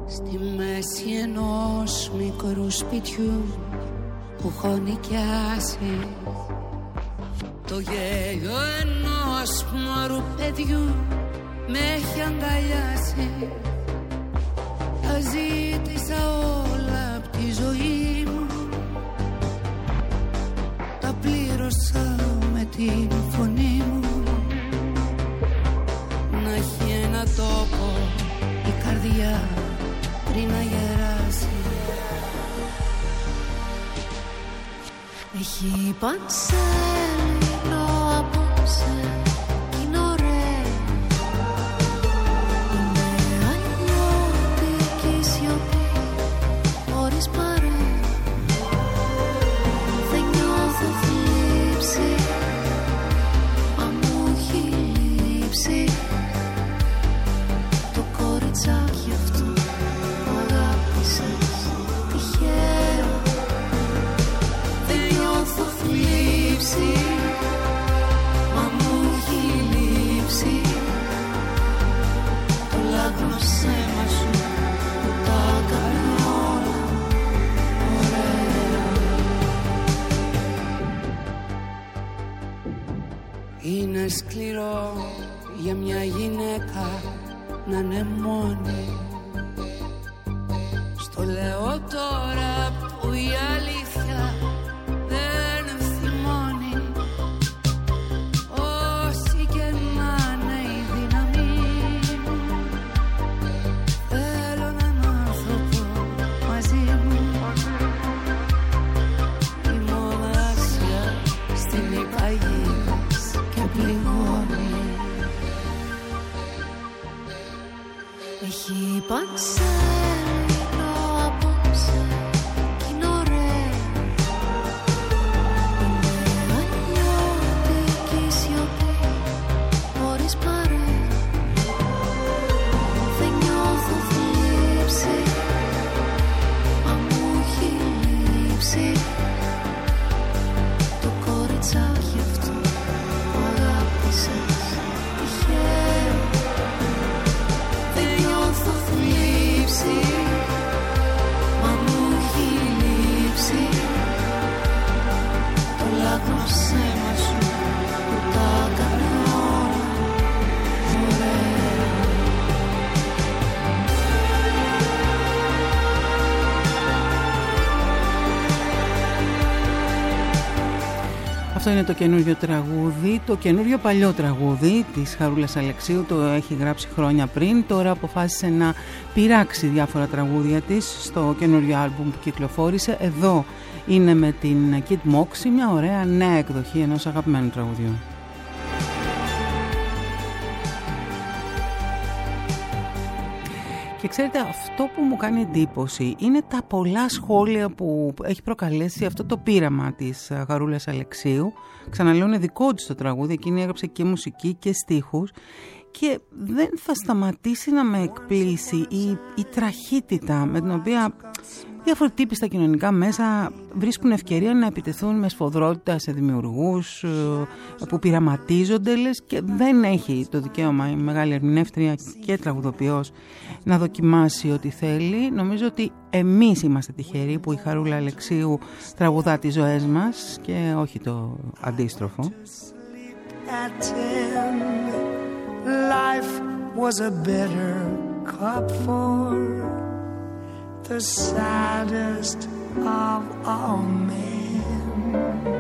Στη μέση ενός μικρού σπιτιού που έχω νοικιάσει, το γέλιο ενός μωρού παιδιού με έχει αγκαλιάσει. Τα ζήτησα όλα απ' τη ζωή μου, τα πλήρωσα με την φωνή μου. Να έχει ένα τόπο η καρδιά πριν να γεράσει. Έχει πανσέλινο απόψε, είναι ωραία. Είναι αλλιώτικη σιωπή, χωρίς παρέα. Δεν νιώθω θλίψη, μα μου έχει λείψει το κοριτσάκι αυτό που αγάπησες τυχαία. Δεν νιώθω θλίψη, μα μου έχει λείψει το λάθος ψέμα σου που τα έκανε όλα ωραία. Είναι σκληρό για μια γυναίκα να είναι μόνη. Στο λέω τώρα που η αλήθεια δεν θυμώνει. Όσοι και να είναι η δύναμη μου, θέλω έναν άνθρωπο μαζί μου. Η μοναξιά στην υπαγείς και πληγώνει. Έχει πανσέλινο απόψε, είναι ωραία. Είναι αλλιώτικη σιωπή, χωρίς παρέα. Δεν νιώθω θλίψη, μα μου έχει λείψει το κοριτσάκι αυτό που αγάπησες τυχαία. Δεν νιώθω θλίψη, μα μου έχει λείψει το λάθος ψέμα σου που τα έκανε όλα ωραία. Αυτό είναι το καινούριο τραγούδι, το καινούριο παλιό τραγούδι της Χαρούλας Αλεξίου. Το έχει γράψει χρόνια πριν, τώρα αποφάσισε να πειράξει διάφορα τραγούδια της στο καινούριο άλμπουμ που κυκλοφόρησε. Εδώ είναι με την Kid Moxie, μια ωραία νέα εκδοχή ενός αγαπημένου τραγουδιού. Και ξέρετε, αυτό που μου κάνει εντύπωση είναι τα πολλά σχόλια που έχει προκαλέσει αυτό το πείραμα της Χαρούλας Αλεξίου. Ξαναλέω, είναι δικό της το τραγούδι, εκείνη έγραψε και μουσική και στίχους, και δεν θα σταματήσει να με εκπλήσει η τραχύτητα με την οποία διάφοροι τύποι στα κοινωνικά μέσα βρίσκουν ευκαιρία να επιτεθούν με σφοδρότητα σε δημιουργούς που πειραματίζονται, λες και δεν έχει το δικαίωμα η μεγάλη ερμηνεύτρια και τραγουδοποιός να δοκιμάσει ό,τι θέλει. Νομίζω ότι εμείς είμαστε τυχεροί που η Χαρούλα Αλεξίου τραγουδά τις ζωές μας και όχι το αντίστροφο. Life was a bitter cup for the saddest of all men.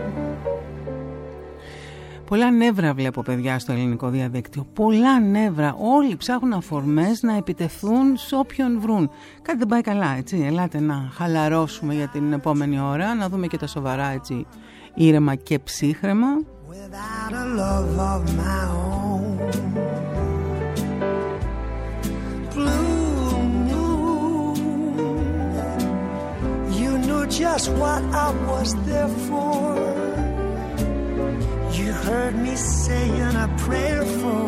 Πολλά νεύρα βλέπω, παιδιά, στο ελληνικό διαδίκτυο. Πολλά νεύρα. Όλοι ψάχνουν αφορμές να επιτεθούν σε όποιον βρουν. Κάτι δεν πάει καλά, έτσι. Ελάτε να χαλαρώσουμε για την επόμενη ώρα, να δούμε και τα σοβαρά, έτσι, ήρεμα και ψύχρεμα. Without a love of my own, blue moon, you knew just what I was there for. You heard me saying a prayer for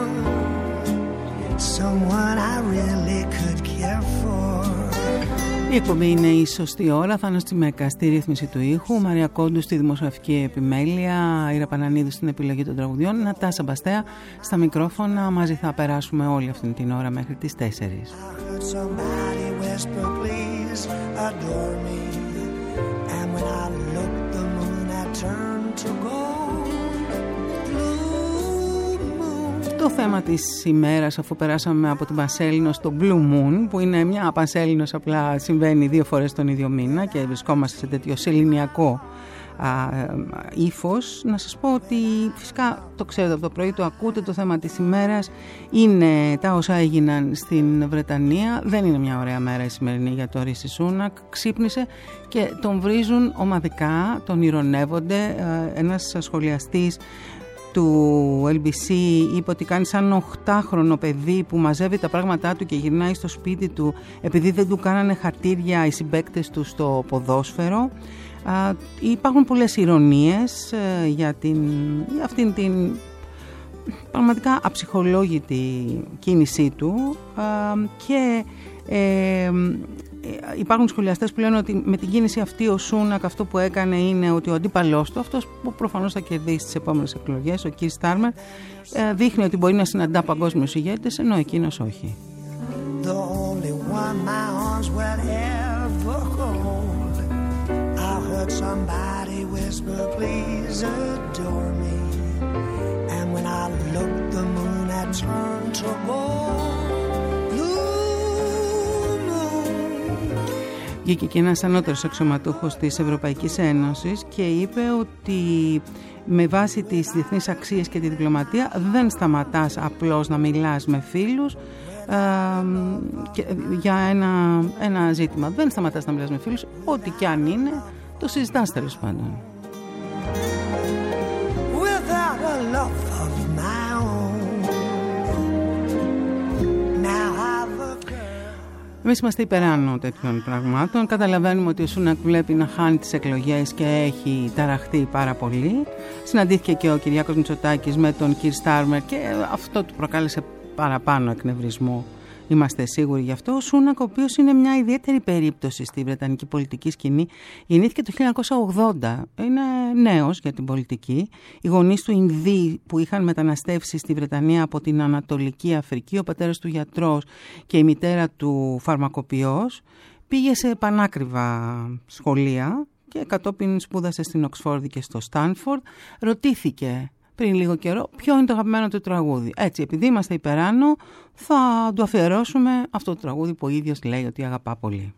someone I really could care for. Η εκπομπή είναι η σωστή ώρα. Θάνος Τσιμέκα στη ρύθμιση του ήχου, Μαρία Κόντου στη δημοσιογραφική επιμέλεια, Ήρα Πανανίδου στην επιλογή των τραγουδιών, Νατάσα Μπαστέα στα μικρόφωνα. Μαζί θα περάσουμε όλη αυτή την ώρα μέχρι τις 4. whisper, please adore me. And when I look, the moon had turned to gold. Blue moon. Το θέμα της ημέρας, αφού περάσαμε από την Πανσέλινο στο Blue Moon, που είναι μια Πανσέλινος, απλά συμβαίνει 2 φορές τον ίδιο μήνα και βρισκόμαστε σε τέτοιο σεληνιακό ύφος, να σας πω ότι φυσικά το ξέρετε από το πρωί, το ακούτε, το θέμα της ημέρας είναι τα όσα έγιναν στην Βρετανία. Δεν είναι μια ωραία μέρα η σημερινή για το Ρίση Σούνακ. Ξύπνησε και τον βρίζουν ομαδικά, τον ηρωνεύονται. Ένας σχολιαστής του LBC είπε ότι κάνει σαν 8χρονο παιδί που μαζεύει τα πράγματά του και γυρνάει στο σπίτι του επειδή δεν του κάνανε χαρτίρια οι συμπαίκτες του στο ποδόσφαιρο. Υπάρχουν πολλές ηρωνίες για αυτήν την πραγματικά αψυχολόγητη κίνησή του και υπάρχουν σχολιαστές που λένε ότι με την κίνηση αυτή ο Σούνακ αυτό που έκανε είναι ότι ο αντίπαλός του, αυτός που προφανώς θα κερδίσει τις επόμενες εκλογές, ο Κίρ Στάρμερ, δείχνει ότι μπορεί να συναντά παγκόσμιους ηγέτες ενώ εκείνος όχι. Somebody whisper, please adore me. And when I looked, the moon had turned to gold. Blue moon. Βγήκε και ένας ανώτερος αξιωματούχος της Ευρωπαϊκής Ένωσης και είπε ότι με βάση τις διεθνείς αξίες και τη διπλωματία δεν σταματάς απλώς να μιλάς με φίλους για ένα ζήτημα. Δεν σταματάς να μιλάς με φίλους, ό,τι κι αν είναι. Το συζητάς τέλος πάντων. Εμείς είμαστε υπεράνω τέτοιων πραγμάτων. Καταλαβαίνουμε ότι ο Σούνακ βλέπει να χάνει τις εκλογές και έχει ταραχτεί πάρα πολύ. Συναντήθηκε και ο Κυριάκος Μητσοτάκης με τον Κίρ Στάρμερ και αυτό του προκάλεσε παραπάνω εκνευρισμό. Είμαστε σίγουροι γι' αυτό. Ο Σούνακ, ο οποίος είναι μια ιδιαίτερη περίπτωση στη βρετανική πολιτική σκηνή, γεννήθηκε το 1980. Είναι νέος για την πολιτική. Οι γονείς του Ινδοί που είχαν μεταναστεύσει στη Βρετανία από την Ανατολική Αφρική, ο πατέρας του γιατρός και η μητέρα του φαρμακοποιός, πήγε σε πανάκριβα σχολεία και κατόπιν σπούδασε στην Οξφόρδη και στο Στάνφορντ. Ρωτήθηκε πριν λίγο καιρό ποιο είναι το αγαπημένο του τραγούδι. Έτσι, επειδή είμαστε υπεράνω, θα του αφιερώσουμε αυτό το τραγούδι που ο ίδιος λέει ότι αγαπά πολύ.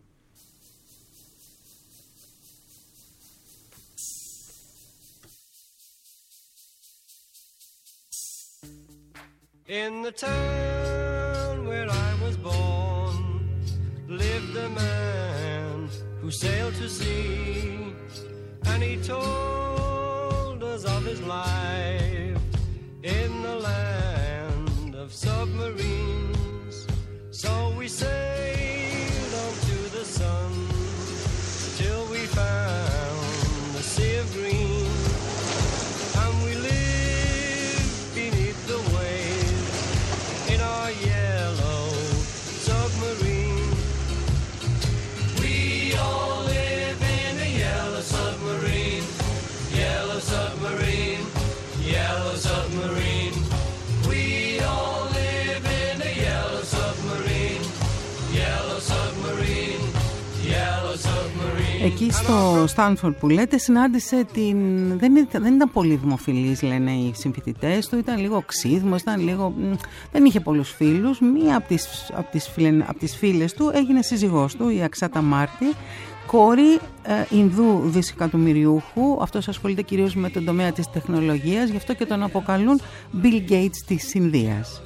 In the town where I was born lived a man who sailed to sea, and he told us of his life in the land of submarines. So we sailed on to the sun till we found the sea of green, and we lived beneath the waves in our yellow submarine. We all live in a yellow submarine, yellow submarine, yellow submarine. We all live in a yellow submarine, yellow submarine, yellow submarine. Εκεί στο Στάνφορντ που λέτε συνάντησε δεν ήταν πολύ δημοφιλής, λένε οι συμφοιτητές του, ήταν λίγο οξύδμος, δεν είχε πολλούς φίλους. Μία από τις φίλες του έγινε σύζυγός του, η Αξάτα Μάρτι, κόρη Ινδού δισεκατομμυριούχου. Αυτός ασχολείται κυρίως με τον τομέα της τεχνολογίας, γι' αυτό και τον αποκαλούν Bill Gates της Ινδίας.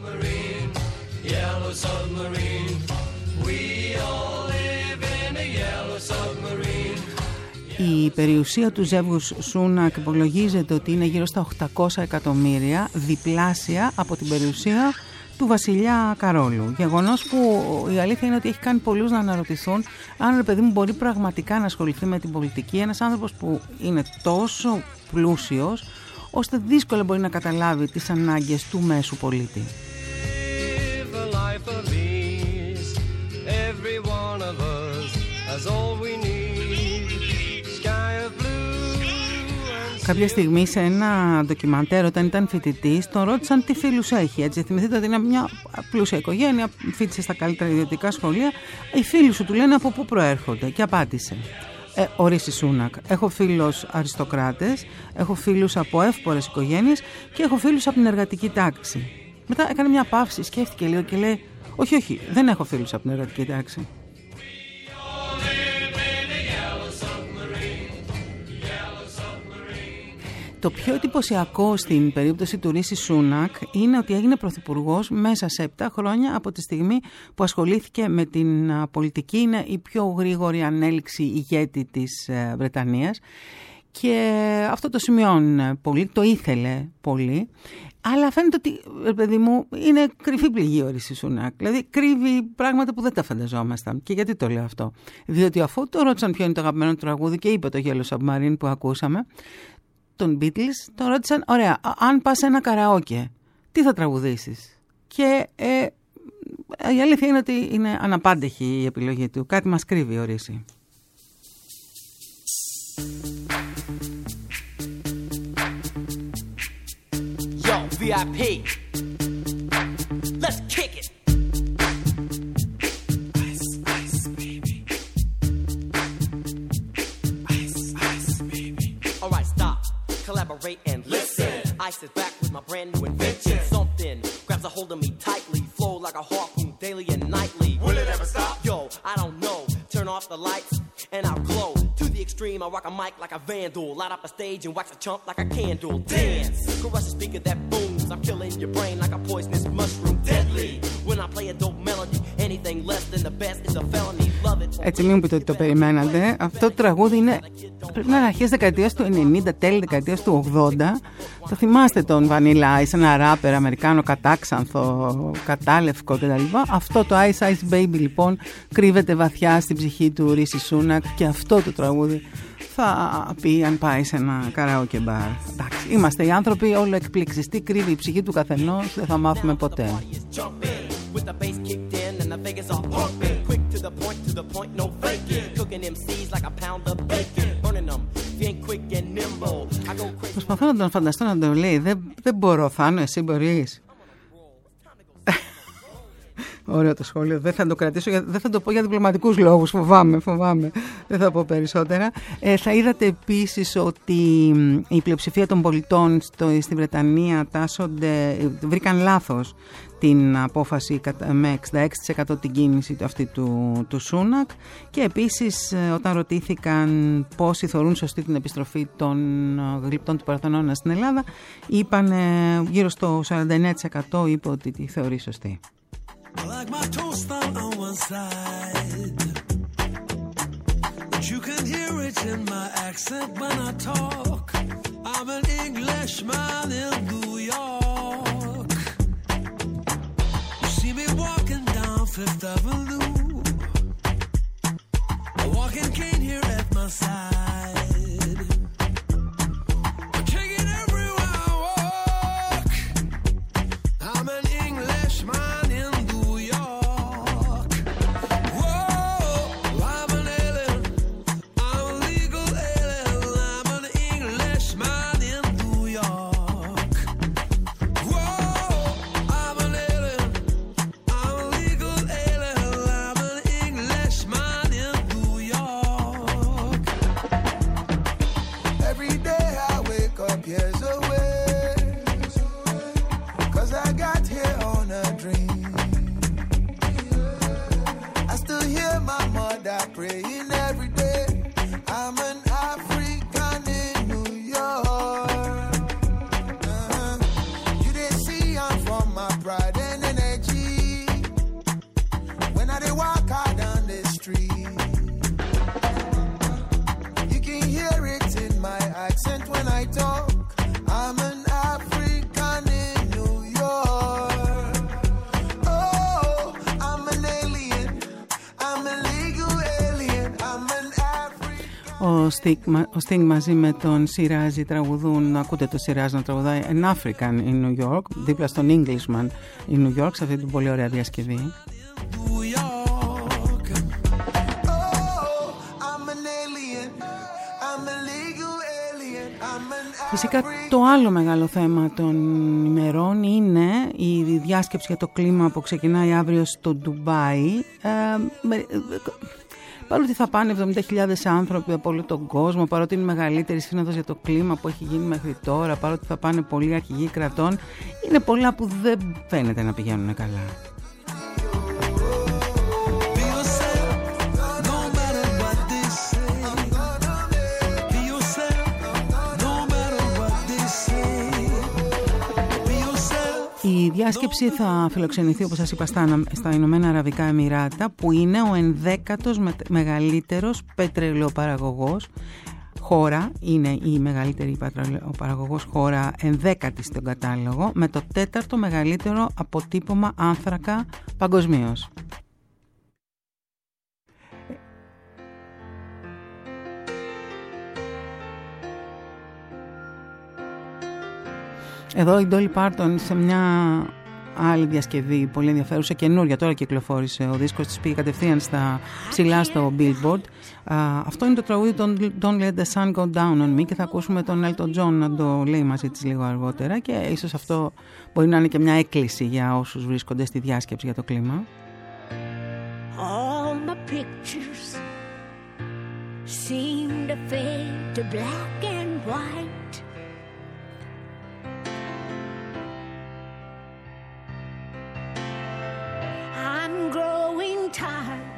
Η περιουσία του ζεύγους Σούνακ υπολογίζεται ότι είναι γύρω στα 800 εκατομμύρια, διπλάσια από την περιουσία του βασιλιά Καρόλου. Γεγονός που η αλήθεια είναι ότι έχει κάνει πολλούς να αναρωτηθούν αν, ρε παιδί μου, μπορεί πραγματικά να ασχοληθεί με την πολιτική ένας άνθρωπος που είναι τόσο πλούσιος ώστε δύσκολα μπορεί να καταλάβει τις ανάγκες του μέσου πολίτη. Κάποια στιγμή σε ένα ντοκιμαντέρ, όταν ήταν φοιτητής, τον ρώτησαν τι φίλους έχει. Έτσι, θυμηθείτε ότι είναι μια πλούσια οικογένεια, φοιτησε στα καλύτερα ιδιωτικά σχολεία. Οι φίλοι σου, του λένε, από πού προέρχονται, και απάντησε: ο Ρίση Σούνακ. Έχω φίλους αριστοκράτες, έχω φίλους από εύπορες οικογένειες και έχω φίλους από την εργατική τάξη. Μετά έκανε μια παύση, σκέφτηκε λίγο και λέει: όχι, δεν έχω φίλους από την εργατική τάξη. Το πιο εντυπωσιακό στην περίπτωση του Ρίση Σούνακ είναι ότι έγινε πρωθυπουργός μέσα σε 7 χρόνια από τη στιγμή που ασχολήθηκε με την πολιτική. Είναι η πιο γρήγορη ανέλυξη ηγέτη της Βρετανίας και αυτό το σημειώνουν πολύ, το ήθελε πολύ. Αλλά φαίνεται ότι, παιδί μου, είναι κρυφή πληγή ο Ρίση Σούνακ. Δηλαδή κρύβει πράγματα που δεν τα φανταζόμασταν. Και γιατί το λέω αυτό? Διότι αφού το ρώτησαν ποιο είναι το αγαπημένο του τραγούδι και είπε το Yellow Submarine που ακούσαμε, των Beatles, τον ρώτησαν: ωραία, αν πας σε ένα καραόκε, τι θα τραγουδήσεις? Και η αλήθεια είναι ότι είναι αναπάντεχη η επιλογή του. Κάτι μας κρύβει ο Ρίση. Yo, VIP, let's kick it. Ice, ice, baby. Ice, ice, baby. All right, stop, collaborate and listen. Ice is back with my brand new invention. Something grabs a hold of me tightly, flow like a harpoon daily and nightly. Will it ever stop? Yo, I don't know. Turn off the lights and I'll glow. To the extreme, I rock a mic like a vandal. Light up a stage and wax a chump like a candle. Dance, crush a speaker that booms. I'm killing your brain like a poisonous mushroom. Deadly, when I play a dope melody. Anything less than the best is a felony. Love it. Έτσι, μην πείτε ότι το περιμένατε. Αυτό το τραγούδι είναι, πρέπει να είναι αρχές δεκαετίας του 90, τέλη δεκαετίας του 80. Το θυμάστε τον Vanilla Ice, ένα ράπερ Αμερικάνο κατάξανθο, κατάλευκο κτλ. Αυτό το Ice Ice Baby λοιπόν κρύβεται βαθιά στην ψυχή του Ρίση Σούνακ και αυτό το τραγούδι θα πει αν πάει σε ένα καραόκε μπαρ. Εντάξει, είμαστε οι άνθρωποι όλο εκπληξιστοί, κρύβει η ψυχή του καθενός, δεν θα μάθουμε ποτέ. Προσπαθώ να τον φανταστώ να τον λέει: δεν μπορώ, Θάνο, εσύ μπορείς? Ωραίο το σχόλιο, δεν θα το κρατήσω, δεν θα το πω για διπλωματικούς λόγους, φοβάμαι, δεν θα πω περισσότερα. Θα είδατε επίσης ότι η πλειοψηφία των πολιτών στη Βρετανία βρήκαν λάθος την απόφαση με 66% την κίνηση αυτή του Σούνακ, και επίσης όταν ρωτήθηκαν πόσοι θεωρούν σωστή την επιστροφή των γλυπτών του Παρθενώνα στην Ελλάδα, είπαν γύρω στο 49% είπε ότι τη θεωρεί σωστή. I like my toast on one side, but you can hear it in my accent when I talk. I'm an Englishman in New York. You see me walking down Fifth Avenue, a walking cane here at my side. I take it everywhere I walk. I'm an Englishman. Praying every day. I'm an African in New York. You didn't see I'm from my pride and energy. When I walk out on the street, you can hear it in my accent when I talk. I'm an African in New York. Oh, I'm an alien. I'm a legal. Ο Sting μαζί με τον Σιράζι τραγουδούν, ακούτε το Σιράζι να τραγουδάει An African in New York, δίπλα στον Englishman in New York, σε αυτή την πολύ ωραία διασκευή. Φυσικά το άλλο μεγάλο θέμα των ημερών είναι η διάσκεψη για το κλίμα που ξεκινάει αύριο στο Ντουμπάι. Παρότι θα πάνε 70.000 άνθρωποι από όλο τον κόσμο, παρότι είναι η μεγαλύτερη σύνοδος για το κλίμα που έχει γίνει μέχρι τώρα, παρότι θα πάνε πολλοί αρχηγοί κρατών, είναι πολλά που δεν φαίνεται να πηγαίνουν καλά. Η διάσκεψη θα φιλοξενηθεί, όπως σας είπα, στα Ηνωμένα Αραβικά Εμιράτα, που είναι ο 11ος μεγαλύτερος πετρελαιοπαραγωγός χώρα, είναι η μεγαλύτερη πετρελαιοπαραγωγός χώρα 11η στον κατάλογο, με το 4ο μεγαλύτερο αποτύπωμα άνθρακα παγκοσμίως. Εδώ η Dolly Parton σε μια άλλη διασκευή πολύ ενδιαφέρουσα, καινούρια, τώρα κυκλοφόρησε ο δίσκος της, πήγε κατευθείαν ψηλά στο Billboard. Αυτό είναι το τραγούδι των Don't Let the Sun Go Down on Me και θα ακούσουμε τον Elton John να το λέει μαζί της λίγο αργότερα και ίσως αυτό μπορεί να είναι και μια έκκληση για όσους βρίσκονται στη διάσκεψη για το κλίμα. All my pictures seem to fade to black and white. I'm growing tired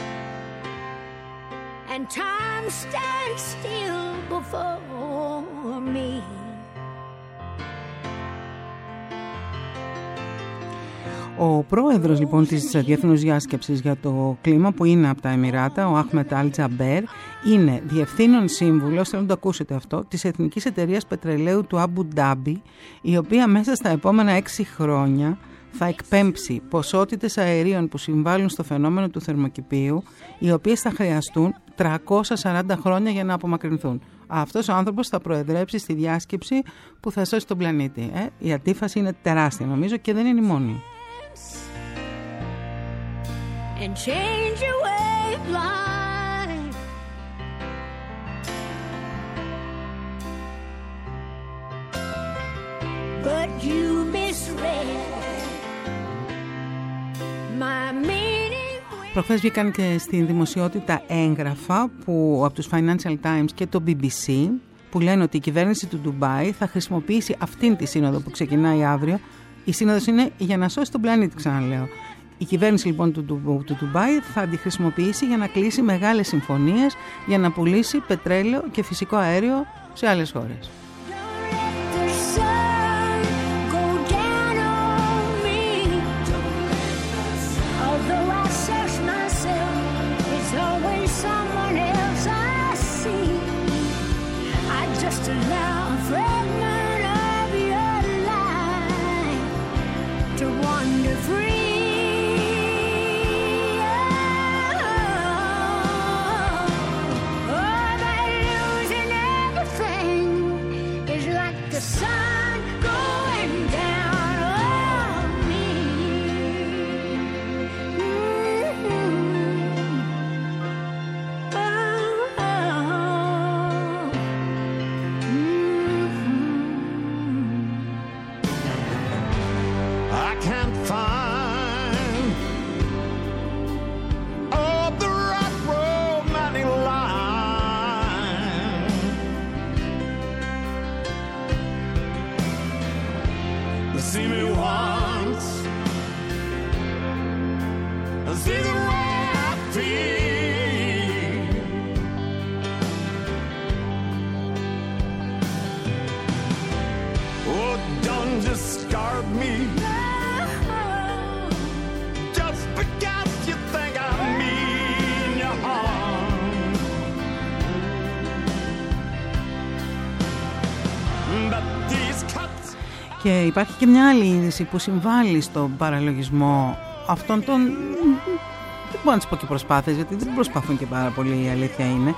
and time stands still before me. Ο πρόεδρος λοιπόν της Διεθνούς Διάσκεψης για το κλίμα, που είναι από τα Εμιράτα, ο Αχμετ Αλ Τζαμπέρ, είναι διευθύνων σύμβουλος, θέλω να το ακούσετε αυτό, της Εθνικής Εταιρείας Πετρελαίου του Αμπου Ντάμπι, η οποία μέσα στα επόμενα 6 χρόνια θα εκπέμψει ποσότητες αερίων που συμβάλλουν στο φαινόμενο του θερμοκηπίου, οι οποίες θα χρειαστούν 340 χρόνια για να απομακρυνθούν. Αυτός ο άνθρωπος θα προεδρέψει στη διάσκεψη που θα σώσει τον πλανήτη. Η αντίφαση είναι τεράστια, νομίζω, και δεν είναι η μόνη. And change your way of life. But you misread my meaning. Προχθές βγήκαν και στην δημοσιότητα έγγραφα από τους Financial Times και το BBC που λένε ότι η κυβέρνηση του Ντουμπάι θα χρησιμοποιήσει αυτήν τη σύνοδο που ξεκινάει αύριο. Η σύνοδος είναι για να σώσει τον πλανήτη, ξαναλέω. Η κυβέρνηση λοιπόν του Ντουμπάι θα τη χρησιμοποιήσει για να κλείσει μεγάλες συμφωνίες για να πουλήσει πετρέλαιο και φυσικό αέριο σε άλλες χώρες. Και υπάρχει και μια άλλη είδηση που συμβάλλει στον παραλογισμό αυτών των, δεν μπορώ να τις πω και προσπάθειες, γιατί δεν προσπαθούν και πάρα πολύ, η αλήθεια είναι.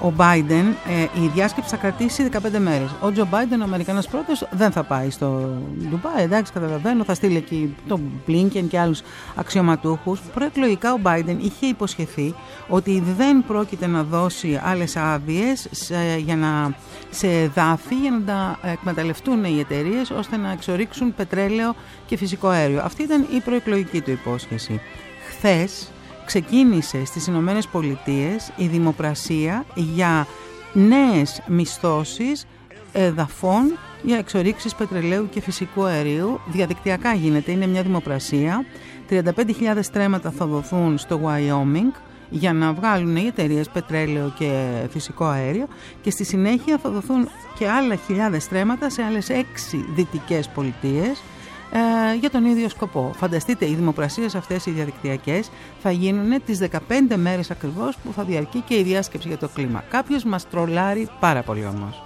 ο Biden, η διάσκεψη θα κρατήσει 15 μέρες. Ο Τζο Biden, ο Αμερικανός πρώτος, δεν θα πάει στο Ντουμπάι, εντάξει, καταλαβαίνω, θα στείλει εκεί τον Blinken και άλλους αξιωματούχους. Προεκλογικά ο Biden είχε υποσχεθεί ότι δεν πρόκειται να δώσει άλλες άδειες σε εδάφη για να τα εκμεταλλευτούν οι εταιρείες ώστε να εξορίξουν πετρέλαιο και φυσικό αέριο. Αυτή ήταν η προεκλογική του υπόσχεση. Χθες ξεκίνησε στις Ηνωμένες Πολιτείες η δημοπρασία για νέες μισθώσεις εδαφών για εξορίξεις πετρελαίου και φυσικού αερίου. Διαδικτυακά γίνεται, είναι μια δημοπρασία. 35.000 στρέμματα θα δοθούν στο Wyoming για να βγάλουν οι εταιρείες πετρέλαιο και φυσικό αέριο και στη συνέχεια θα δοθούν και άλλα χιλιάδες στρέμματα σε άλλες 6 δυτικές πολιτείες για τον ίδιο σκοπό. Φανταστείτε, οι δημοπρασίες αυτές οι διαδικτυακές θα γίνουν τις 15 μέρες ακριβώς που θα διαρκεί και η διάσκεψη για το κλίμα. Κάποιος μας τρολάρει πάρα πολύ όμως.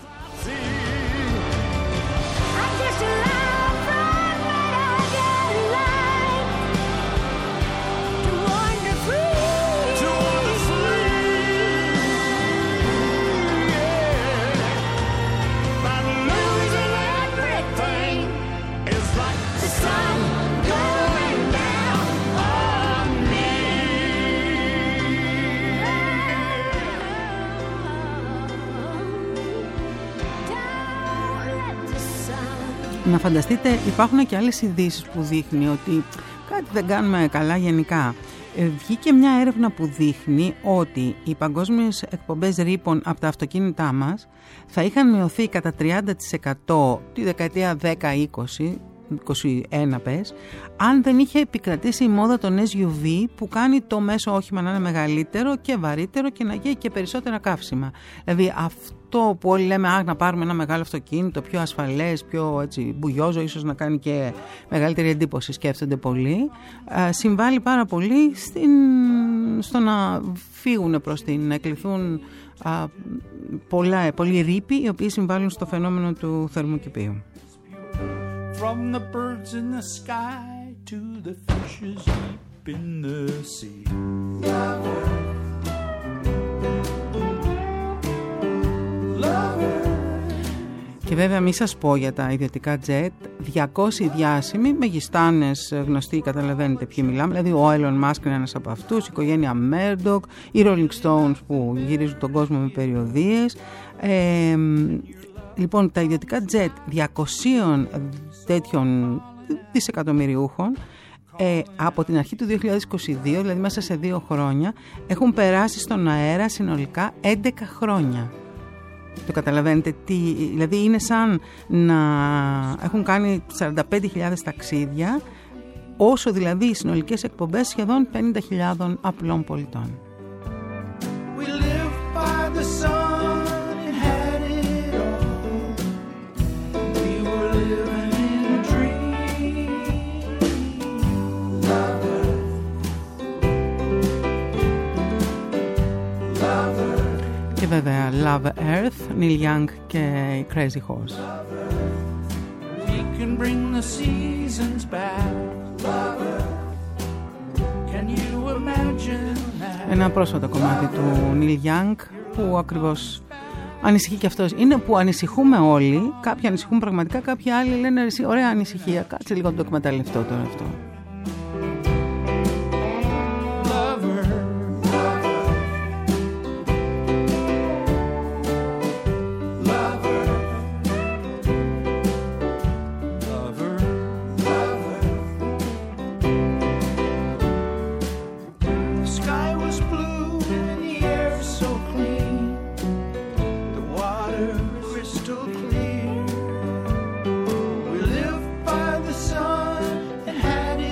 Να φανταστείτε, υπάρχουν και άλλες ειδήσεις που δείχνει ότι κάτι δεν κάνουμε καλά γενικά. Βγήκε μια έρευνα που δείχνει ότι οι παγκόσμιες εκπομπές ρήπων από τα αυτοκίνητά μας θα είχαν μειωθεί κατά 30% τη δεκαετία 10-20, 21 πες, αν δεν είχε επικρατήσει η μόδα των SUV που κάνει το μέσο όχημα να είναι μεγαλύτερο και βαρύτερο και να γίνει και περισσότερα καύσιμα. Δηλαδή αυτό που όλοι λέμε, να πάρουμε ένα μεγάλο αυτοκίνητο, πιο ασφαλές, πιο έτσι, μπουγιόζο, ίσως να κάνει και μεγαλύτερη εντύπωση, σκέφτονται πολλοί, συμβάλλει πάρα πολύ στο να φύγουν προς την, να κληθούν πολλοί ρήποι οι οποίοι συμβάλλουν στο φαινόμενο του θερμοκηπίου. From the birds in the sky to the fishes deep in the sea. Lover, lover. Και βέβαια μη σας πω για τα ιδιωτικά jet, 200 διάσημοι, μεγιστάνες γνωστοί, καταλαβαίνετε ποιοι μιλάμε, δηλαδή ο Elon Musk είναι ένας από αυτούς, η οικογένεια Murdoch, οι Rolling Stones που γυρίζουν τον κόσμο με περιοδίες. Λοιπόν, τα ιδιωτικά jet 200 τέτοιων δισεκατομμυριούχων από την αρχή του 2022, δηλαδή μέσα σε 2 χρόνια, έχουν περάσει στον αέρα συνολικά 11 χρόνια. Το καταλαβαίνετε, δηλαδή είναι σαν να έχουν κάνει 45.000 ταξίδια, όσο δηλαδή οι συνολικές εκπομπές σχεδόν 50.000 απλών πολιτών. We live by the sun and had it all. We were living in a dream. Lover, lover. Και βέβαια Love Earth, Neil Young και Crazy Horse. We can bring the seasons back. Lover, can you imagine that? Ένα πρόσφατο κομμάτι του Neil Young που ακριβώς ανησυχεί και αυτός. Είναι που ανησυχούμε όλοι, κάποιοι ανησυχούν πραγματικά, κάποιοι άλλοι λένε ωραία ανησυχία, κάτσε λίγο να το εκμεταλλευτώ τώρα αυτό. Had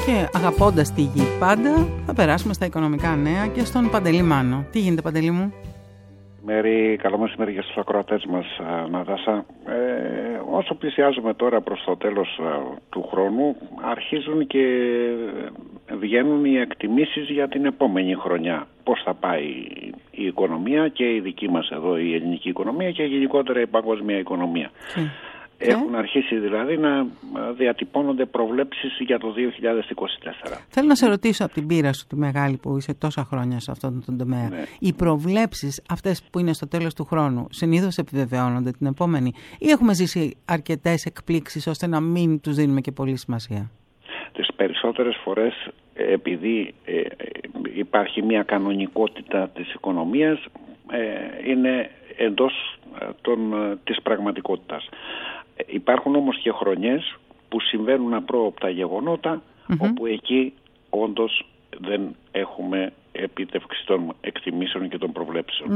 Και αγαπώντας τη γη πάντα, θα περάσουμε στα οικονομικά νέα και στον Παντελή Μάνο. Τι γίνεται, Παντελή μου? Καλό μεσημέρι για στους ακροατές μας, Νατάσα. Όσο πλησιάζουμε τώρα προς το τέλος του χρόνου, αρχίζουν και βγαίνουν οι εκτιμήσεις για την επόμενη χρονιά. Πώς θα πάει η οικονομία και η δική μας εδώ, η ελληνική οικονομία και γενικότερα η παγκόσμια οικονομία. Έχουν αρχίσει δηλαδή να διατυπώνονται προβλέψεις για το 2024. Θέλω να σε ρωτήσω από την πείρα σου τη μεγάλη που είσαι τόσα χρόνια σε αυτόν τον τομέα. Ναι. Οι προβλέψεις αυτές που είναι στο τέλος του χρόνου συνήθως επιβεβαιώνονται την επόμενη ή έχουμε ζήσει αρκετές εκπλήξεις ώστε να μην τους δίνουμε και πολύ σημασία? Τις περισσότερες φορές επειδή υπάρχει μια κανονικότητα της οικονομίας είναι εντός της πραγματικότητας. Υπάρχουν όμως και χρονιές που συμβαίνουν απρόοπτα γεγονότα όπου εκεί όντως δεν έχουμε επίτευξη των εκτιμήσεων και των προβλέψεων.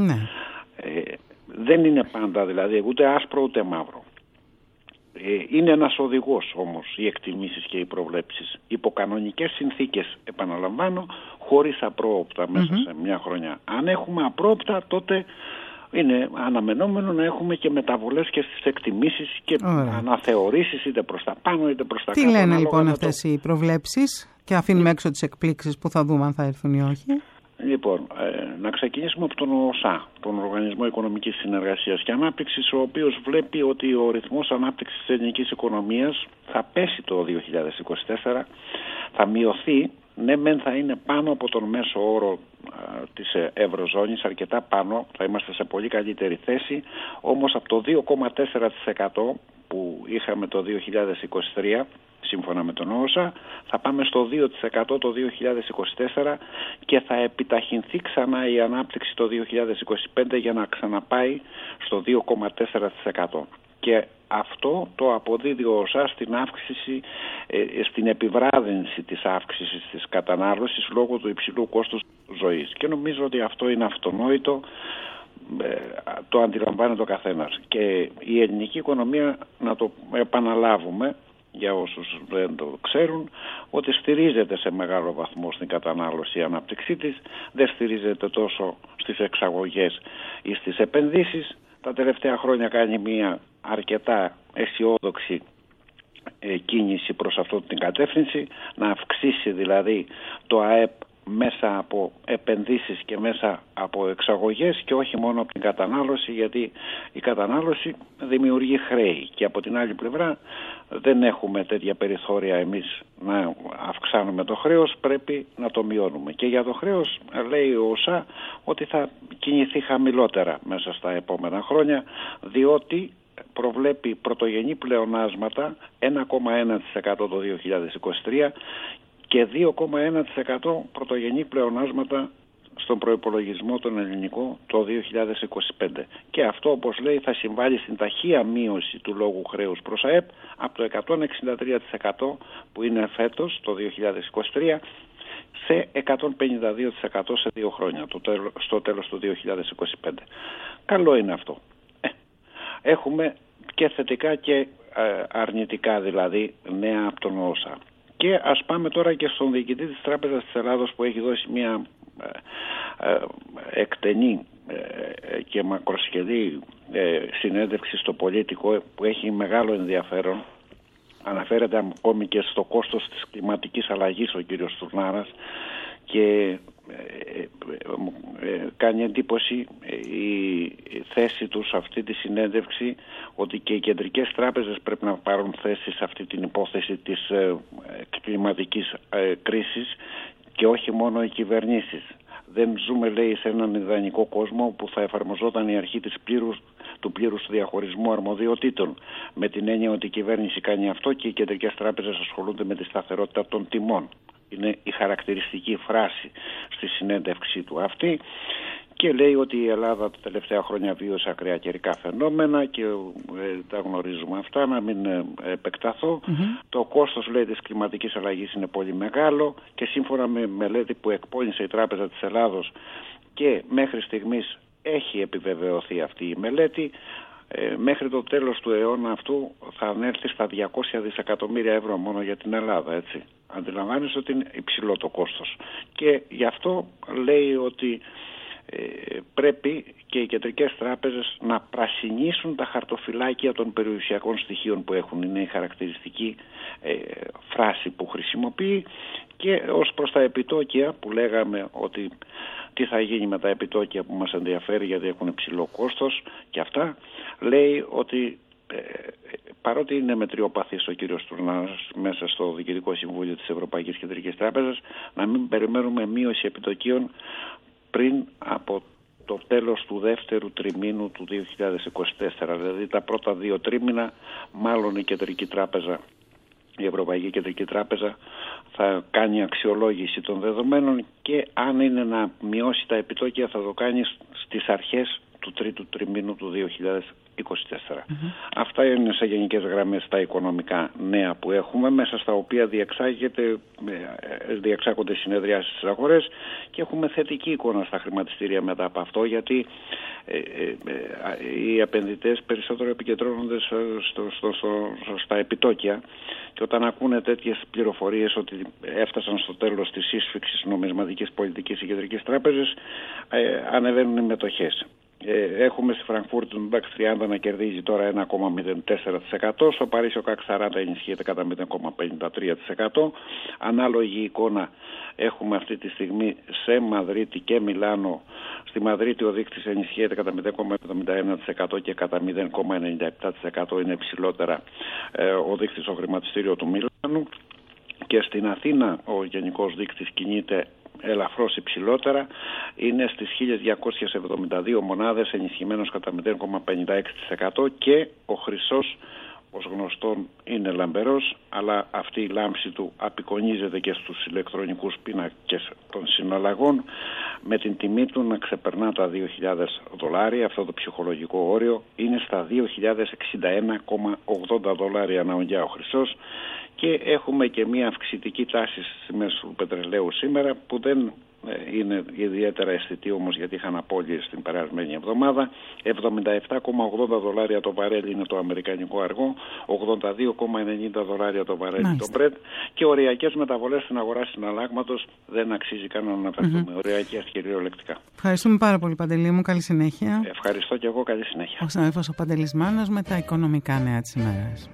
Δεν είναι πάντα δηλαδή ούτε άσπρο ούτε μαύρο. Είναι ένας οδηγός όμως οι εκτιμήσεις και οι προβλέψεις. Υπό κανονικές συνθήκες, επαναλαμβάνω, χωρίς απρόοπτα μέσα σε μια χρονιά. Αν έχουμε απρόοπτα, τότε είναι αναμενόμενο να έχουμε και μεταβολές και στις εκτιμήσεις και αναθεωρήσεις είτε προς τα πάνω είτε προς τα κάτω. Τι λένε λοιπόν αυτές οι προβλέψεις και αφήνουμε έξω τις εκπλήξεις που θα δούμε αν θα έρθουν ή όχι? Λοιπόν, να ξεκινήσουμε από τον ΟΣΑ, τον Οργανισμό Οικονομικής Συνεργασίας και Ανάπτυξης, ο οποίος βλέπει ότι ο ρυθμός ανάπτυξης της ελληνικής οικονομίας θα πέσει το 2024, θα μειωθεί. Ναι, μεν θα είναι πάνω από τον μέσο όρο της Ευρωζώνης, αρκετά πάνω, θα είμαστε σε πολύ καλύτερη θέση, όμως από το 2,4% που είχαμε το 2023, σύμφωνα με τον ΩΣΑ, θα πάμε στο 2% το 2024 και θα επιταχυνθεί ξανά η ανάπτυξη το 2025 για να ξαναπάει στο 2,4%. Και αυτό το αποδίδει ο ΩΣΑ στην αύξηση, στην επιβράδυνση της αύξησης της κατανάλωσης λόγω του υψηλού κόστους ζωής. Και νομίζω ότι αυτό είναι αυτονόητο, το αντιλαμβάνεται ο καθένας. Και η ελληνική οικονομία, να το επαναλάβουμε για όσους δεν το ξέρουν, ότι στηρίζεται σε μεγάλο βαθμό στην κατανάλωση η ανάπτυξή της, δεν στηρίζεται τόσο στις εξαγωγές ή στις επενδύσεις. Τα τελευταία χρόνια κάνει μια αρκετά αισιόδοξη κίνηση προς αυτή την κατεύθυνση, να αυξήσει δηλαδή το ΑΕΠ μέσα από επενδύσεις και μέσα από εξαγωγές και όχι μόνο από την κατανάλωση, γιατί η κατανάλωση δημιουργεί χρέη και από την άλλη πλευρά δεν έχουμε τέτοια περιθώρια εμείς να αυξάνουμε το χρέος, πρέπει να το μειώνουμε. Και για το χρέος λέει ο ΩΣΑ ότι θα κινηθεί χαμηλότερα μέσα στα επόμενα χρόνια, διότι προβλέπει πρωτογενή πλεονάσματα 1,1% το 2023 και 2,1% πρωτογενή πλεονάσματα στον προϋπολογισμό τον ελληνικό το 2025. Και αυτό, όπως λέει, θα συμβάλλει στην ταχεία μείωση του λόγου χρέους προς ΑΕΠ από το 163% που είναι φέτος το 2023 σε 152% σε 2 χρόνια, στο τέλος του 2025. Καλό είναι αυτό. Έχουμε και θετικά και αρνητικά δηλαδή νέα από τον ΩΣΑ. Και ας πάμε τώρα και στον διοικητή της Τράπεζας της Ελλάδος που έχει δώσει μια εκτενή και μακροσκελή συνέντευξη στο Πολίτικο που έχει μεγάλο ενδιαφέρον. Αναφέρεται ακόμη και στο κόστος της κλιματικής αλλαγής ο κύριος Τουρνάρας και κάνει εντύπωση η θέση του σε αυτή τη συνέντευξη ότι και οι κεντρικές τράπεζες πρέπει να πάρουν θέση σε αυτή την υπόθεση της κλιματικής κρίσης και όχι μόνο οι κυβερνήσεις. Δεν ζούμε, λέει, σε έναν ιδανικό κόσμο που θα εφαρμοζόταν η αρχή του πλήρους διαχωρισμού αρμοδιοτήτων, με την έννοια ότι η κυβέρνηση κάνει αυτό και οι κεντρικές τράπεζες ασχολούνται με τη σταθερότητα των τιμών. Είναι η χαρακτηριστική φράση στη συνέντευξή του αυτή και λέει ότι η Ελλάδα τα τελευταία χρόνια βίωσε ακραία καιρικά φαινόμενα και τα γνωρίζουμε αυτά, να μην επεκταθώ. Το κόστος, λέει, της κλιματικής αλλαγής είναι πολύ μεγάλο και σύμφωνα με μελέτη που εκπώνησε η Τράπεζα της Ελλάδος και μέχρι στιγμής έχει επιβεβαιωθεί αυτή η μελέτη, μέχρι το τέλος του αιώνα αυτού θα ανέλθει στα 200 δισεκατομμύρια ευρώ μόνο για την Ελλάδα, έτσι. Αντιλαμβάνεσαι ότι είναι υψηλό το κόστος. Και γι' αυτό λέει ότι πρέπει και οι κεντρικές τράπεζες να πρασινίσουν τα χαρτοφυλάκια των περιουσιακών στοιχείων που έχουν. Είναι η χαρακτηριστική φράση που χρησιμοποιεί. Και ως προς τα επιτόκια που λέγαμε ότι τι θα γίνει με τα επιτόκια που μας ενδιαφέρει γιατί έχουν υψηλό κόστος και αυτά, λέει ότι παρότι είναι μετριοπαθής ο κύριος Τουρνάς μέσα στο Διοικητικό Συμβούλιο της Ευρωπαϊκής Κεντρικής Τράπεζας, να μην περιμένουμε μείωση επιτοκίων πριν από το τέλος του δεύτερου τριμήνου του 2024. Δηλαδή τα πρώτα 2 τρίμηνα μάλλον η Κεντρική Τράπεζα, η Ευρωπαϊκή Κεντρική Τράπεζα θα κάνει αξιολόγηση των δεδομένων και αν είναι να μειώσει τα επιτόκια θα το κάνει στις αρχές του τρίτου τριμήνου του 2024. Αυτά είναι σε γενικές γραμμές τα οικονομικά νέα που έχουμε, μέσα στα οποία διεξάγονται συνεδριάσεις στις αγορές και έχουμε θετική εικόνα στα χρηματιστήρια μετά από αυτό, γιατί οι επενδυτές περισσότερο επικεντρώνονται στα επιτόκια και όταν ακούνε τέτοιες πληροφορίες ότι έφτασαν στο τέλος της σύσφυξης νομισματικής πολιτικής οι κεντρικές τράπεζες, ανεβαίνουν οι μετοχές. Έχουμε στη Φραγκφούρτη τον DAX 30 να κερδίζει τώρα 1,04%, στο Παρίσι ο CAC 40 ενισχύεται κατά 0,53%. Ανάλογη εικόνα έχουμε αυτή τη στιγμή σε Μαδρίτη και Μιλάνο. Στη Μαδρίτη ο δείκτης ενισχύεται κατά 0,71% και κατά 0,97% είναι υψηλότερα ο δείκτης στο χρηματιστήριο του Μιλάνου. Και στην Αθήνα ο γενικός δείκτης κινείται ελαφρώς υψηλότερα, είναι στις 1272 μονάδες, ενισχυμένος κατά 0,56% και ο χρυσός ως γνωστόν είναι λαμπερός, αλλά αυτή η λάμψη του απεικονίζεται και στους ηλεκτρονικούς πίνακες των συναλλαγών με την τιμή του να ξεπερνά τα $2.000. Αυτό το ψυχολογικό όριο είναι στα $2.061,80 ανά ουγγιά ο χρυσός. Και έχουμε και μια αυξητική τάση στις τιμές του πετρελαίου σήμερα που δεν είναι ιδιαίτερα αισθητή όμως γιατί είχαν απώλειες την περασμένη εβδομάδα. $77,80 το βαρέλι είναι το αμερικανικό αργό, $82,90 το βαρέλι το Brent και οριακές μεταβολές στην αγορά συναλλάγματος δεν αξίζει καν να αναφερθούμε. Οριακές κυριολεκτικά. Ευχαριστούμε πάρα πολύ, Παντελή μου. Καλή συνέχεια. Ευχαριστώ και εγώ. Καλή συνέχεια. Ο συνάδελφος ο Παντελής Μάνος με τα οικονομικά νέα της ημέρας.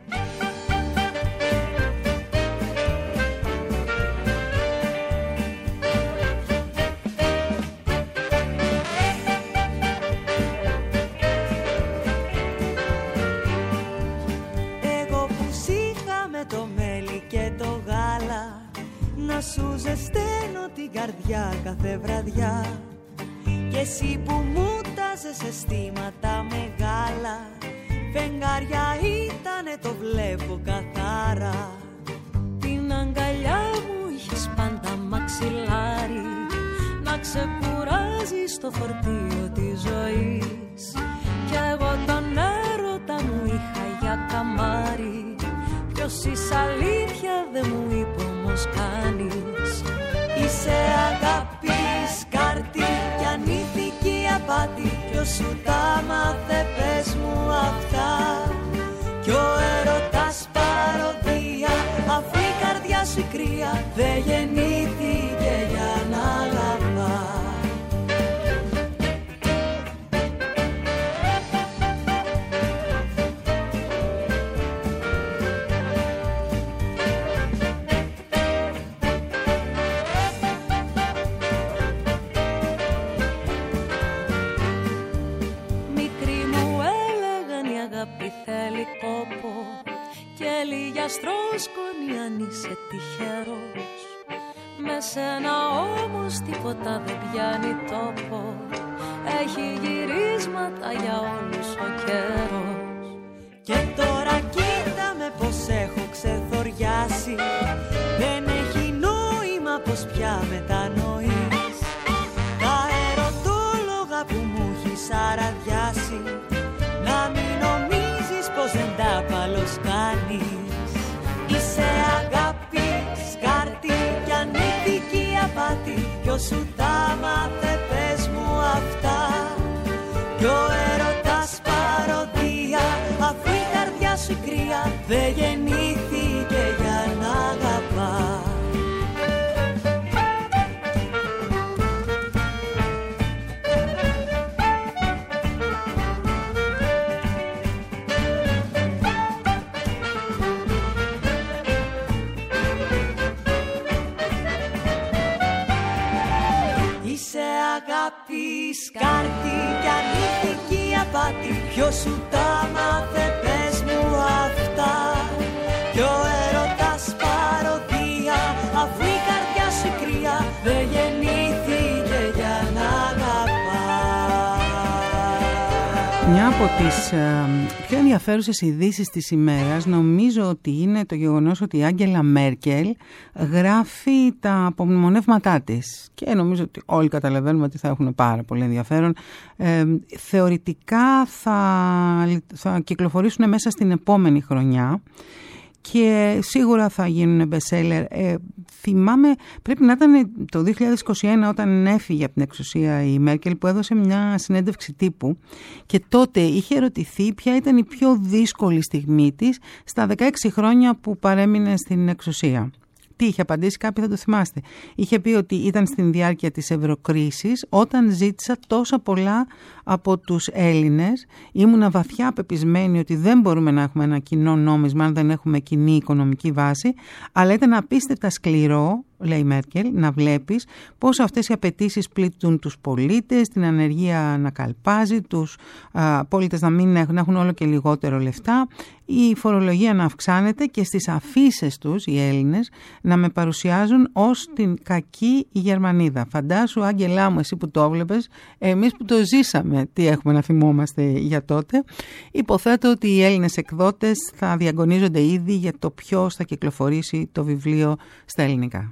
Να σου ζεσταίνω την καρδιά κάθε βραδιά και εσύ που μου τάζες αισθήματα μεγάλα, φεγγάρια ήτανε, το βλέπω καθαρά. Την αγκαλιά μου είχες πάντα μαξιλάρι, να ξεκουράζεις το φορτίο της ζωής, κι εγώ τον έρωτα μου είχα για καμάρι. Ποιος είσαι αλήθεια δεν μου είπε όμως κανείς. Είσαι αγάπη, σκάρτη κι ανήθικη απάτη. Ποιος σου τα μάθε πες μου αυτά. Κι ο έρωτας παροδία, αφού η καρδιά σου η κρύα δεν γεννήθηκε για να λαμπά. Στρώσκονη αν είσαι τυχερός, με σένα όμως τίποτα δεν πιάνει τόπο. Έχει γυρίσματα για όλους ο καιρός. Και τώρα κοίτα με πως έχω ξεθοριάσει, δεν έχει νόημα πως πια μετανοείς. Τα ερωτόλογα που μου έχεις αραδιάσει, να μην νομίζεις πως δεν τα παλοσκάνεις. Είσαι αγάπη, σκάρτη κι ανήθικη απάτη. Ποιος σου τα μάθε πες μου αυτά. Κι ο έρωτας παροδία, κρύα, δεν γεννήθηκε για να αγαπά. Αγάπη, σκάρτη κι ανήθικη απάτη. Ποιος σου τα μάθε, πες μου αυτά. Κι ο έρωτας παροδία, αφού η καρδιά σου κρύα, δεν γεννήθηκε για να αγαπά. Μια από τις πιο ενδιαφέρουσες ειδήσεις της ημέρας νομίζω ότι είναι το γεγονός ότι η Άγγελα Μέρκελ γράφει τα απομνημονεύματά της και νομίζω ότι όλοι καταλαβαίνουμε ότι θα έχουν πάρα πολύ ενδιαφέρον. Θεωρητικά θα κυκλοφορήσουν μέσα στην επόμενη χρονιά και σίγουρα θα γίνουν bestseller. Θυμάμαι, πρέπει να ήταν το 2021 όταν έφυγε από την εξουσία η Μέρκελ, που έδωσε μια συνέντευξη τύπου και τότε είχε ερωτηθεί ποια ήταν η πιο δύσκολη στιγμή της στα 16 χρόνια που παρέμεινε στην εξουσία. Τι είχε απαντήσει, κάποιοι θα το θυμάστε. Είχε πει ότι ήταν στην διάρκεια της ευρωκρίσης, όταν ζήτησα τόσα πολλά από τους Έλληνες. Ήμουνα βαθιά πεπισμένη ότι δεν μπορούμε να έχουμε ένα κοινό νόμισμα αν δεν έχουμε κοινή οικονομική βάση, αλλά ήταν απίστευτα σκληρό, λέει η Μέρκελ, να βλέπεις πώς αυτές οι απαιτήσεις πλήττουν τους πολίτες, την ανεργία να καλπάζει, τους πολίτες να μην έχουν όλο και λιγότερο λεφτά, η φορολογία να αυξάνεται και στις αφίσες τους οι Έλληνες να με παρουσιάζουν ως την κακή Γερμανίδα. Φαντάσου, Άγγελά μου, εσύ που το βλέπεις, εμείς που το ζήσαμε, τι έχουμε να θυμόμαστε για τότε. Υποθέτω ότι οι Έλληνες εκδότες θα διαγωνίζονται ήδη για το ποιος θα κυκλοφορήσει το βιβλίο στα ελληνικά.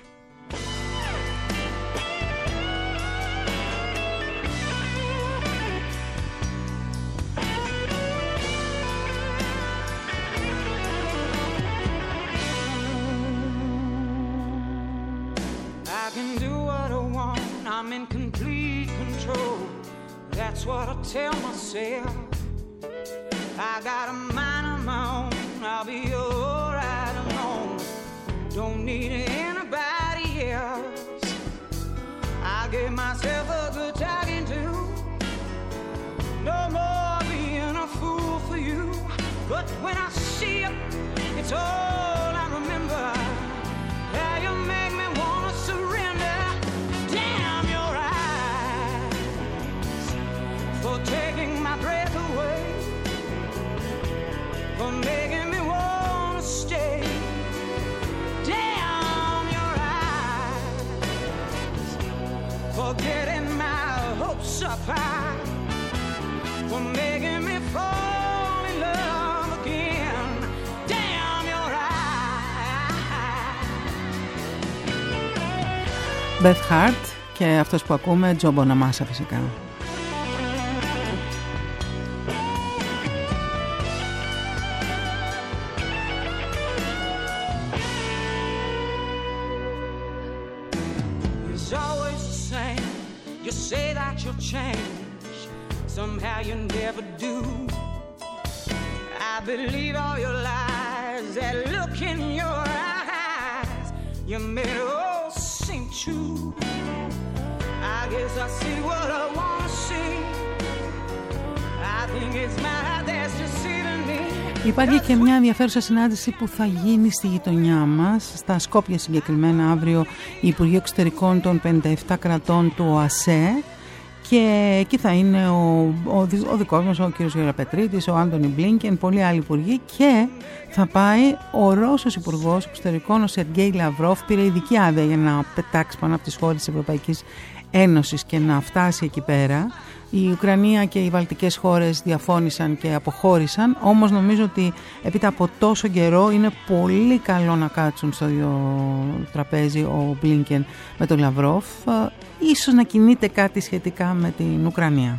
I'm in complete control. That's what I tell myself. I got a mind of my own. I'll be alright alone. Don't need anybody else. I give myself a good talking to. No more being a fool for you. But when I see you, it's all I remember. How you make me wanna surrender. Damn your eyes for taking my breath away, for making me wanna stay. Damn your eyes for getting my hopes up high, for making me fall in love again. Damn your eyes. Beth Hart και αυτός που ακούμε, Τζο Μποναμάσα φυσικά. It's always the same. You say that you'll change, somehow you never do. I believe all your lies, that look in your eyes, you made it all seem true. I guess I see what I want to see. I think it's my that's deceiving me. Υπάρχει και μια ενδιαφέρουσα συνάντηση που θα γίνει στη γειτονιά μας, στα Σκόπια συγκεκριμένα, αύριο, η Υπουργοί Εξωτερικών των 57 κρατών του ΟΑΣΕ, και εκεί θα είναι ο δικός μας, ο κύριος Γεραπετρίτης, ο Άντονι Μπλίνκεν, πολλοί άλλοι υπουργοί, και θα πάει ο Ρώσος Υπουργός Εξωτερικών, ο Σεργέι Λαυρόφ. Πήρε ειδική άδεια για να πετάξει πάνω από τις χώρες της Ευρωπαϊκής Ένωσης και να φτάσει εκεί πέρα. Η Ουκρανία και οι βαλτικές χώρες διαφώνησαν και αποχώρησαν, όμως νομίζω ότι έπειτα από τόσο καιρό είναι πολύ καλό να κάτσουν στο ίδιο τραπέζι ο Μπλίνκεν με τον Λαυρόφ, ίσως να κινείται κάτι σχετικά με την Ουκρανία.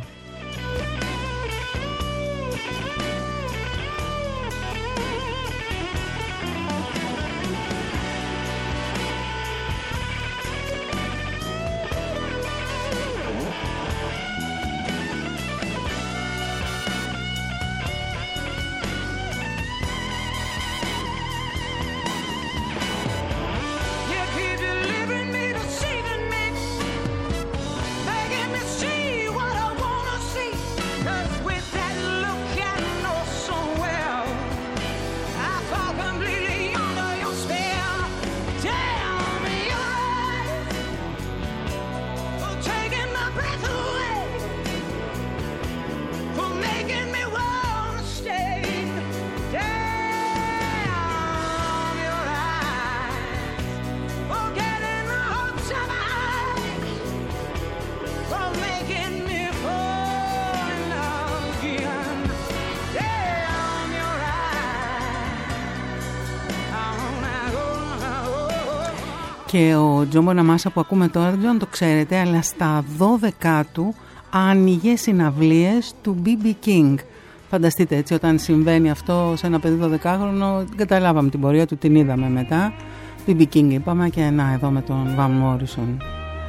Και ο Τζο Μποναμάσα που ακούμε τώρα, δεν ξέρω αν το ξέρετε, αλλά στα 12 του άνοιγε συναυλίες του B.B. King. Φανταστείτε, έτσι, όταν συμβαίνει αυτό σε ένα παιδί 12χρονο, καταλάβαμε την πορεία του, την είδαμε μετά. B.B. King είπαμε και να εδώ με τον Van Morrison.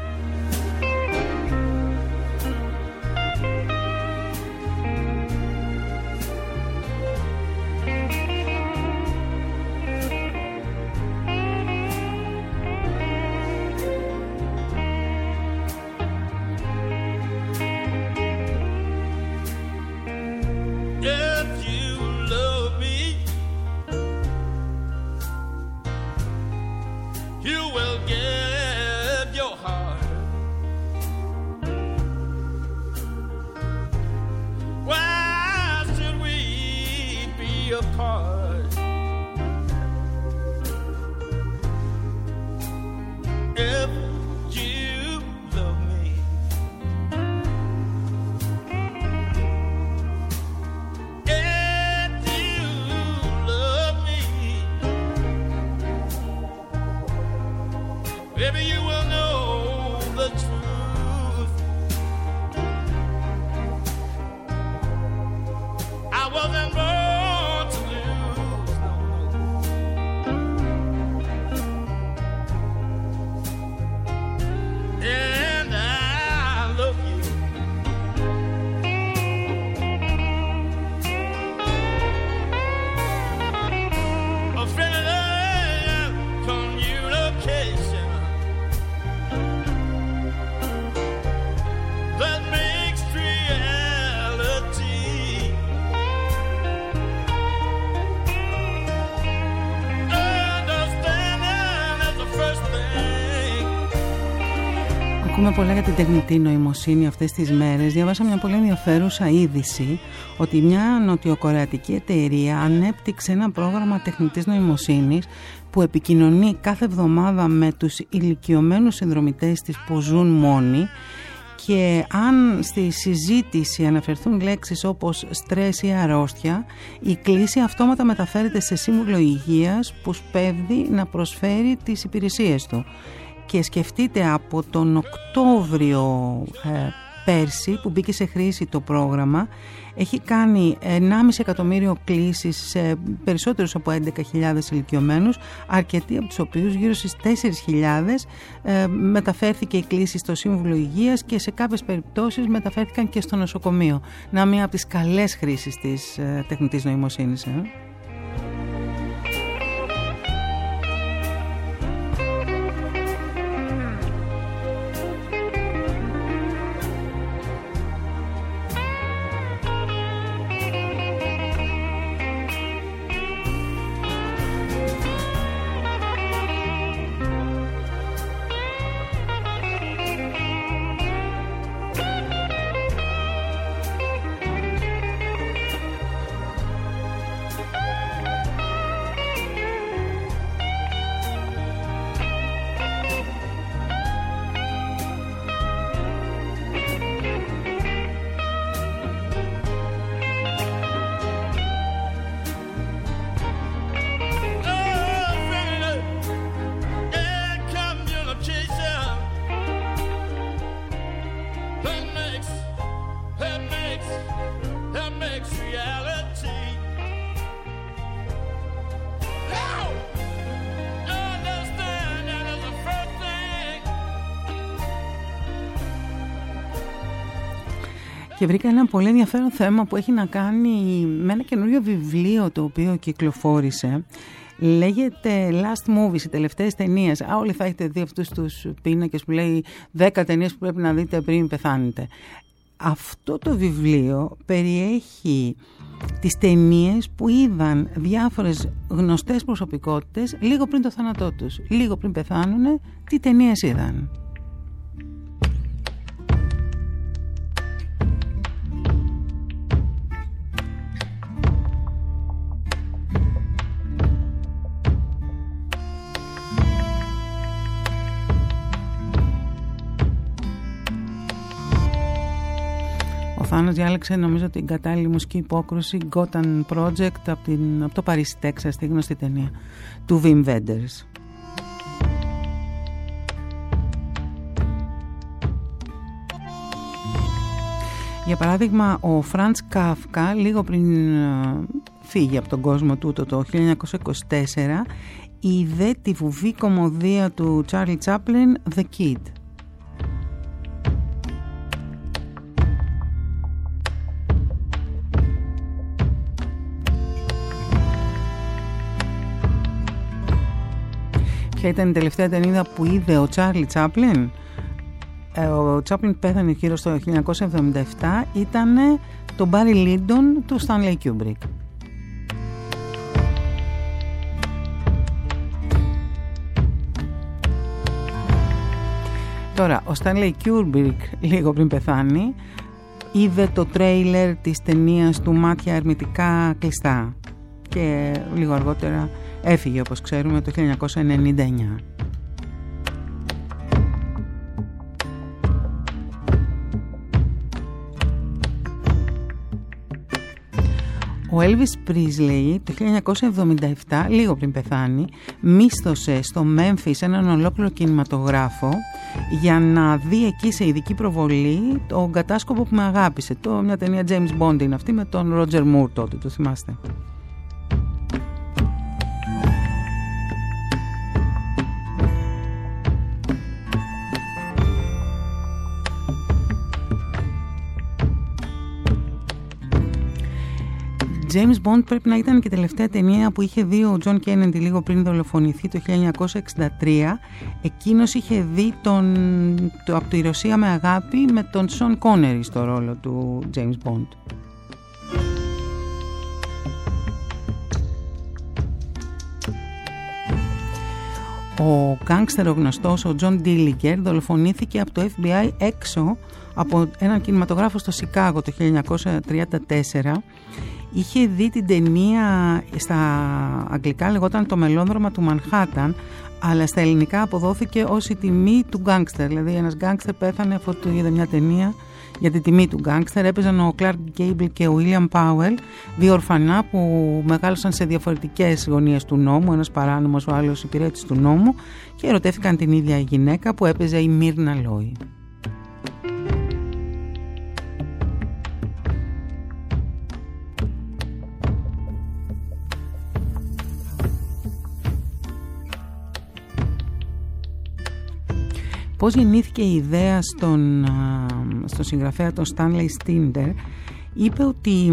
Ακούμε πολλά για την τεχνητή νοημοσύνη αυτές τις μέρες. Διάβασα μια πολύ ενδιαφέρουσα είδηση ότι μια νοτιοκορεατική εταιρεία ανέπτυξε ένα πρόγραμμα τεχνητής νοημοσύνης που επικοινωνεί κάθε εβδομάδα με τους ηλικιωμένους συνδρομητές της που ζουν μόνοι, και αν στη συζήτηση αναφερθούν λέξεις όπως στρες ή αρρώστια, η κλήση αυτόματα μεταφέρεται σε σύμβουλο υγείας που σπέβδει να προσφέρει τις υπηρεσίες του. Και σκεφτείτε, από τον Οκτώβριο πέρσι που μπήκε σε χρήση το πρόγραμμα, έχει κάνει 1,5 εκατομμύριο κλήσεις σε περισσότερους από 11.000 ηλικιωμένους, αρκετοί από τους οποίους, γύρω στις 4.000, μεταφέρθηκε η κλήση στο Σύμβουλο Υγείας και σε κάποιες περιπτώσεις μεταφέρθηκαν και στο νοσοκομείο. Να, μία από τις καλές χρήσεις της τεχνητής νοημοσύνης. Και βρήκα ένα πολύ ενδιαφέρον θέμα που έχει να κάνει με ένα καινούριο βιβλίο το οποίο κυκλοφόρησε. Λέγεται Last Movies, οι τελευταίες ταινίες. Όλοι θα έχετε δει αυτούς τους πίνακες που λέει 10 ταινίες που πρέπει να δείτε πριν πεθάνετε. Αυτό το βιβλίο περιέχει τις ταινίες που είδαν διάφορες γνωστές προσωπικότητες λίγο πριν το θάνατό τους. Λίγο πριν πεθάνουνε, τι ταινίες είδαν. Ο Θάνος διάλεξε, νομίζω, την κατάλληλη μουσική υπόκρουση, Gotham Project από το Παρίσι, Τέξας, τη γνωστή ταινία του Wim Wenders. Για παράδειγμα, ο Φραντς Κάφκα λίγο πριν φύγει από τον κόσμο τούτο το 1924 είδε τη βουβή κωμωδία του Charlie Chaplin The Kid. Ποια ήταν η τελευταία ταινίδα που είδε ο Charlie Chaplin? Ο Chaplin πέθανε γύρω στο 1977. Ήταν το Barry Lyndon του Stanley Kubrick. Τώρα, ο Stanley Kubrick λίγο πριν πεθάνει είδε το τρέιλερ της ταινίας του «Μάτια ερμητικά κλειστά» και λίγο αργότερα έφυγε, όπως ξέρουμε, το 1999. Ο Elvis Presley το 1977, λίγο πριν πεθάνει, μίσθωσε στο Memphis έναν ολόκληρο κινηματογράφο για να δει εκεί σε ειδική προβολή τον κατάσκοπο που με αγάπησε. Μια ταινία James Bond είναι αυτή με τον Roger Moore τότε, το θυμάστε? James Bond πρέπει να ήταν και η τελευταία ταινία που είχε δει ο John Kennedy λίγο πριν δολοφονηθεί το 1963. Εκείνος είχε δει από τη Ρωσία με αγάπη με τον Sean Connery στο ρόλο του James Bond. Ο γκάνγκστερ ο γνωστός, ο John Dillinger, δολοφονήθηκε από το FBI έξω από έναν κινηματογράφο στο Σικάγο το 1934. Είχε δει την ταινία, στα αγγλικά λεγόταν το Μελόδραμα του Μανχάταν, αλλά στα ελληνικά αποδόθηκε ως η τιμή του γκάνγκστερ. Δηλαδή ένας γκάνγκστερ πέθανε αφού του είδε μια ταινία για τη τιμή του γκάνγκστερ. Έπαιζαν ο Clark Gable και ο William Powell, δύο ορφανά που μεγάλωσαν σε διαφορετικές γωνίες του νόμου, ένας παράνομος, ο άλλος υπηρέτης του νόμου, και ερωτεύτηκαν την ίδια γυναίκα που έπαιζε η Μύρνα Λόι. Πώς γεννήθηκε η ιδέα στον συγγραφέα τον Stanley Stinder? Είπε ότι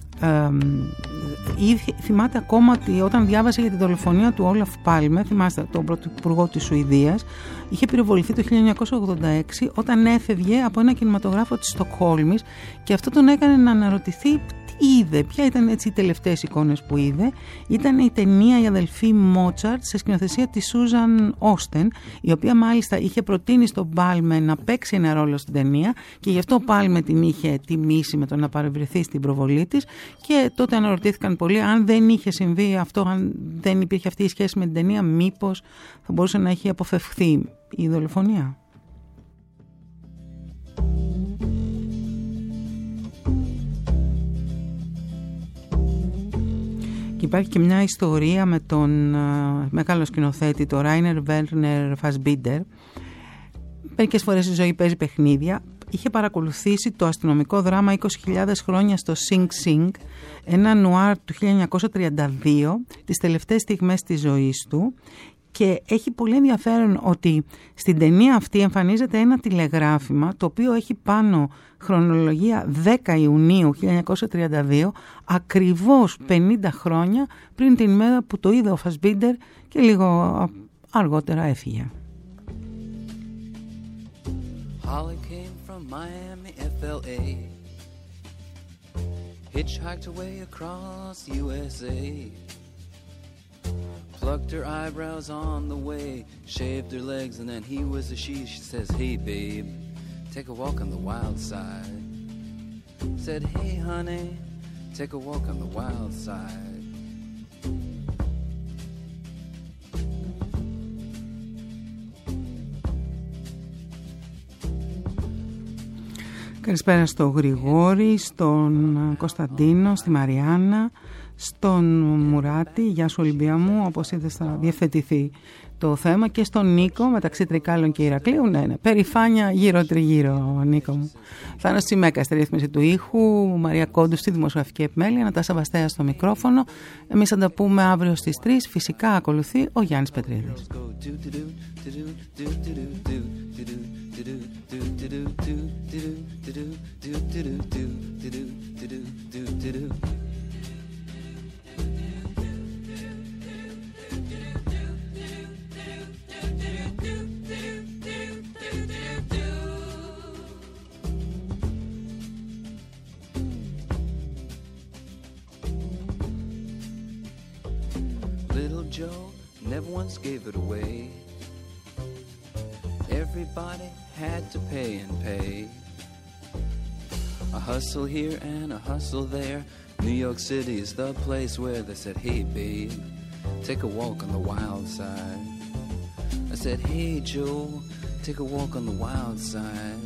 θυμάται ακόμα ότι όταν διάβασε για τη δολοφονία του Όλαφ Πάλμε, θυμάστε τον πρωθυπουργό της Σουηδίας, είχε πυροβοληθεί το 1986 όταν έφευγε από ένα κινηματογράφο της Στοκχόλμης, και αυτό τον έκανε να αναρωτηθεί είδε, ποια ήταν έτσι οι τελευταίες εικόνες που είδε. Ήταν η ταινία «Η αδελφή Μότσαρτ» σε σκηνοθεσία της Σούζαν Όστεν, η οποία μάλιστα είχε προτείνει στον Πάλμε να παίξει ένα ρόλο στην ταινία, και γι' αυτό ο Πάλμε την είχε τιμήσει με το να παρευρεθεί στην προβολή της, και τότε αναρωτήθηκαν πολλοί αν δεν είχε συμβεί αυτό, αν δεν υπήρχε αυτή η σχέση με την ταινία, μήπως θα μπορούσε να έχει αποφευχθεί η δολοφονία. Και υπάρχει και μια ιστορία με τον μεγάλο σκηνοθέτη, τον Rainer Werner Fassbinder. Μερικές φορές η ζωή παίζει παιχνίδια. Είχε παρακολουθήσει το αστυνομικό δράμα 20.000 χρόνια στο Sing Sing, ένα νουάρ του 1932, τις τελευταίες στιγμές της ζωής του. Και έχει πολύ ενδιαφέρον ότι στην ταινία αυτή εμφανίζεται ένα τηλεγράφημα το οποίο έχει πάνω χρονολογία 10 Ιουνίου 1932, ακριβώς 50 χρόνια πριν την μέρα που το είδε ο Φασμπίντερ και λίγο αργότερα έφυγε. Holly came from Miami, FLA. Hitchhiked away across USA. Plucked her eyebrows on the way, shaved her legs, and then he was a she. She says, hey babe, take a walk on the wild side. Said, hey honey, take a walk on the wild side. Καλησπέρα στο Γρηγόρη, στον Κωνσταντίνο, στη Μαριάννα, στον Μουράτη, γεια σου Ολυμπία μου, όπως είδες θα διευθετηθεί το θέμα, και στον Νίκο μεταξύ Τρικάλων και Ηρακλείου. Ναι, περηφάνεια γύρω τριγύρω, Νίκο μου. Θάνος Τσιμέκα στη ρύθμιση του ήχου, Μαρία Κόντου στη δημοσιογραφική επιμέλεια, Νατάσα Βαστέα στο μικρόφωνο. Εμείς θα τα πούμε αύριο στις 3. Φυσικά ακολουθεί ο Γιάννης Πετρίδης. Little Joe never once gave it away. Everybody had to pay and pay. A hustle here and a hustle there. New York City is the place where they said, hey babe, take a walk on the wild side. I said, hey Joe, take a walk on the wild side.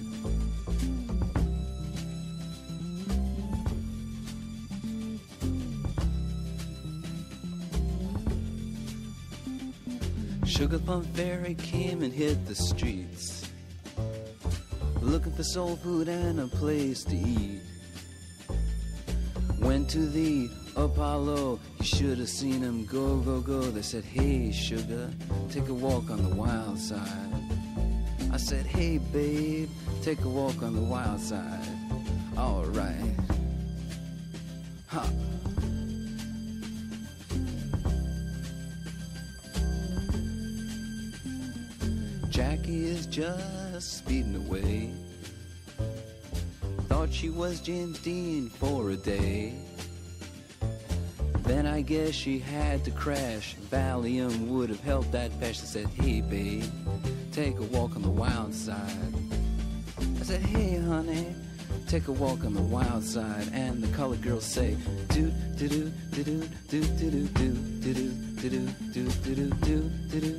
Sugar Plum Fairy came and hit the streets, looking for soul food and a place to eat. Went to the Apollo, you should have seen him go, go, go. They said, hey sugar, take a walk on the wild side. I said, hey babe, take a walk on the wild side. All right. Ha. Jackie is just speeding away. Thought she was James Dean for a day. Then I guess she had to crash. Valium would have helped that patch. I said, hey babe, take a walk on the wild side. I said, hey honey, take a walk on the wild side. And the colored girls say, do do do do do do do do do do do do do do do do.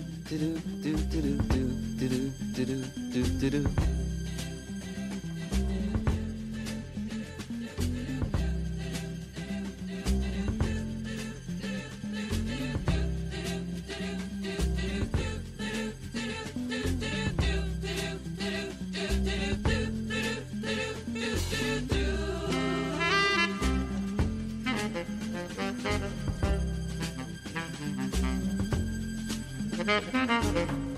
Thank you.